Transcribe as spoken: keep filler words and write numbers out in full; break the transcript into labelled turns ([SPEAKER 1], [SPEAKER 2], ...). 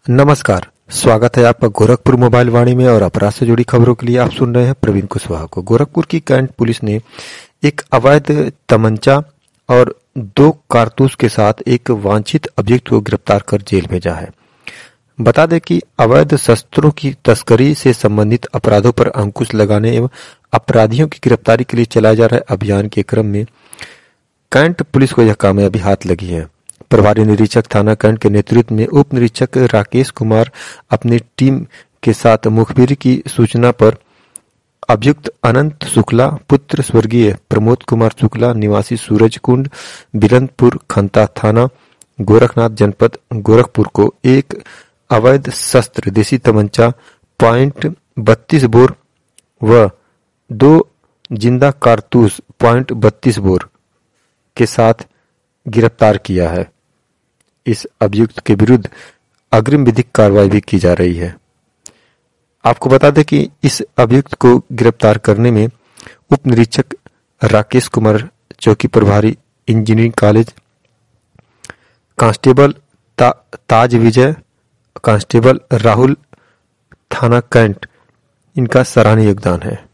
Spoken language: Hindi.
[SPEAKER 1] नमस्कार, स्वागत है आपका गोरखपुर मोबाइल वाणी में और अपराध से जुड़ी खबरों के लिए आप सुन रहे हैं प्रवीण कुशवाहा को। गोरखपुर की कैंट पुलिस ने एक अवैध तमंचा और दो कारतूस के साथ एक वांछित अभियुक्त को गिरफ्तार कर जेल भेजा है। बता दें कि अवैध शस्त्रों की तस्करी से संबंधित अपराधों पर अंकुश लगाने एवं अपराधियों की गिरफ्तारी के लिए चलाए जा रहे अभियान के क्रम में कैंट पुलिस को यह कामयाबी हाथ लगी है। प्रभारी निरीक्षक थाना कैंट के नेतृत्व में उप निरीक्षक राकेश कुमार अपनी टीम के साथ मुखबिर की सूचना पर अभियुक्त अनंत शुक्ला पुत्र स्वर्गीय प्रमोद कुमार शुक्ला निवासी सूरजकुंड बिरंदपुर खंता थाना गोरखनाथ जनपद गोरखपुर को एक अवैध शस्त्र देसी तमंचा पॉइंट बत्तीस बोर व दो जिंदा कारतूस पॉइंट बत्तीस बोर के साथ गिरफ्तार किया है। इस अभियुक्त के विरुद्ध अग्रिम विधिक कार्रवाई भी की जा रही है। आपको बता दें कि इस अभियुक्त को गिरफ्तार करने में उप निरीक्षक राकेश कुमार चौकी प्रभारी इंजीनियरिंग कॉलेज कांस्टेबल ता, ताज विजय कांस्टेबल राहुल थाना कैंट इनका सराहनीय योगदान है।